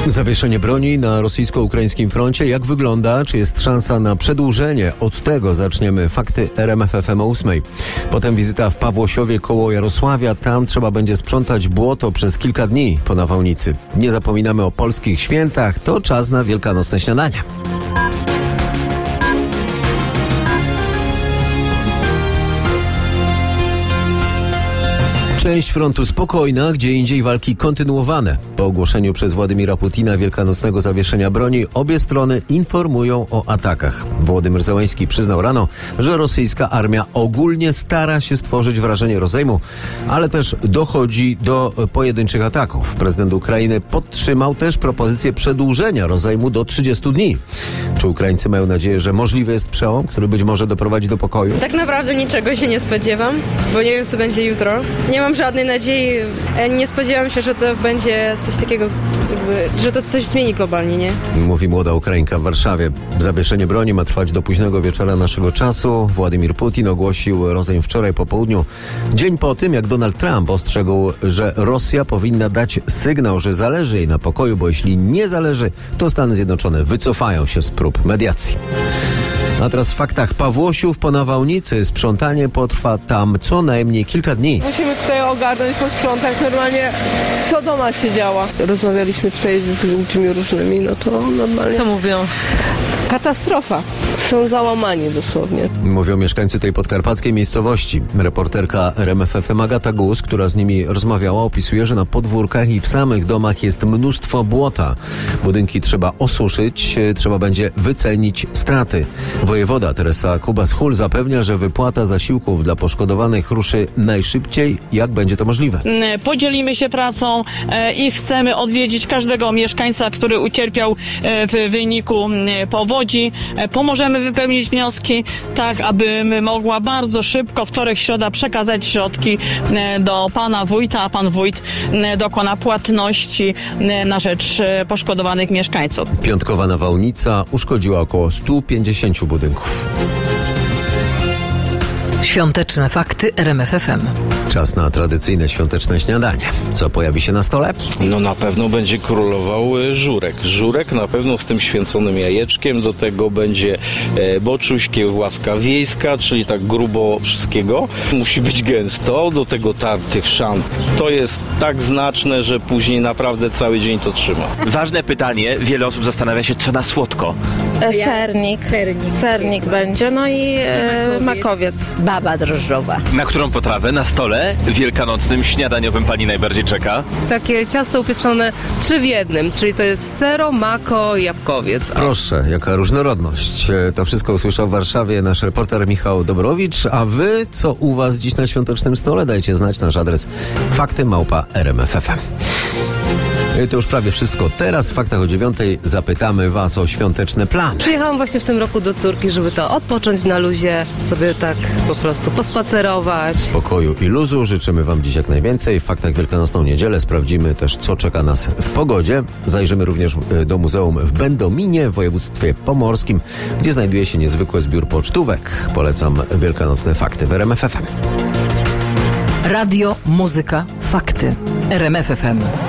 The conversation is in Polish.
Zawieszenie broni na rosyjsko-ukraińskim froncie. Jak wygląda? Czy jest szansa na przedłużenie? Od tego zaczniemy. Fakty RMF FM o 8:00. Potem wizyta w Pawłosiowie koło Jarosławia. Tam trzeba będzie sprzątać błoto przez kilka dni po nawałnicy. Nie zapominamy o polskich świętach. To czas na wielkanocne śniadania. Część frontu spokojna, gdzie indziej walki kontynuowane. Po ogłoszeniu przez Władimira Putina wielkanocnego zawieszenia broni obie strony informują o atakach. Wołodymyr Zełenski przyznał rano, że rosyjska armia ogólnie stara się stworzyć wrażenie rozejmu, ale też dochodzi do pojedynczych ataków. Prezydent Ukrainy podtrzymał też propozycję przedłużenia rozejmu do 30 dni. Czy Ukraińcy mają nadzieję, że możliwy jest przełom, który być może doprowadzi do pokoju? Tak naprawdę niczego się nie spodziewam, bo nie wiem, co będzie jutro. Nie mam żadnej nadziei. Nie spodziewam się, że to będzie coś takiego, że to coś zmieni globalnie, nie? Mówi młoda Ukrainka w Warszawie. Zawieszenie broni ma trwać do późnego wieczora naszego czasu. Władimir Putin ogłosił rozejm wczoraj po południu. Dzień po tym, jak Donald Trump ostrzegł, że Rosja powinna dać sygnał, że zależy jej na pokoju, bo jeśli nie zależy, to Stany Zjednoczone wycofają się z prób mediacji. A teraz w faktach. Pawłosiów po nawałnicy. Sprzątanie potrwa tam co najmniej kilka dni. Musimy tutaj ogarnąć, posprzątać. Normalnie Sodoma się działa. Rozmawialiśmy tutaj z ludźmi różnymi, no to normalnie... Co mówią? Katastrofa. Są załamani dosłownie. Mówią mieszkańcy tej podkarpackiej miejscowości. Reporterka RMF FM Agata Gus, która z nimi rozmawiała, opisuje, że na podwórkach i w samych domach jest mnóstwo błota. Budynki trzeba osuszyć, trzeba będzie wycenić straty. Wojewoda Teresa Kubas-Hul zapewnia, że wypłata zasiłków dla poszkodowanych ruszy najszybciej, jak będzie to możliwe. Podzielimy się pracą i chcemy odwiedzić każdego mieszkańca, który ucierpiał w wyniku powodzi. Pomożemy wypełnić wnioski, tak aby mogła bardzo szybko wtorek, środa przekazać środki do pana wójta, a pan wójt dokona płatności na rzecz poszkodowanych mieszkańców. Piątkowa nawałnica uszkodziła około 150 budynków. Świąteczne fakty RMF FM. Czas na tradycyjne świąteczne śniadanie. Co pojawi się na stole? No na pewno będzie królował żurek. Żurek na pewno z tym święconym jajeczkiem. Do tego będzie boczuś, kiełbaska wiejska, czyli tak grubo wszystkiego. Musi być gęsto. Do tego tarty chrzan. To jest tak znaczne, że później naprawdę cały dzień to trzyma. Ważne pytanie. Wiele osób zastanawia się, co na słodko. Sernik będzie, no i makowiec. Baba drożdżowa. Na którą potrawę na stole wielkanocnym, śniadaniowym pani najbardziej czeka? Takie ciasto upieczone 3 w 1, czyli to jest sero, mako i jabłkowiec. Proszę, jaka różnorodność. To wszystko usłyszał w Warszawie nasz reporter Michał Dobrowicz. A wy, co u was dziś na świątecznym stole? Dajcie znać, nasz adres fakty@rmf.fm. To już prawie wszystko. Teraz w Faktach o 9:00 zapytamy was o świąteczne plany. Przyjechałam właśnie w tym roku do córki, żeby to odpocząć na luzie, sobie tak po prostu pospacerować. Spokoju i luzu życzymy wam dziś jak najwięcej. W Faktach Wielkanocną Niedzielę sprawdzimy też, co czeka nas w pogodzie. Zajrzymy również do muzeum w Będominie w województwie pomorskim, gdzie znajduje się niezwykły zbiór pocztówek. Polecam wielkanocne fakty w RMF FM. Radio, muzyka, fakty. RMF FM.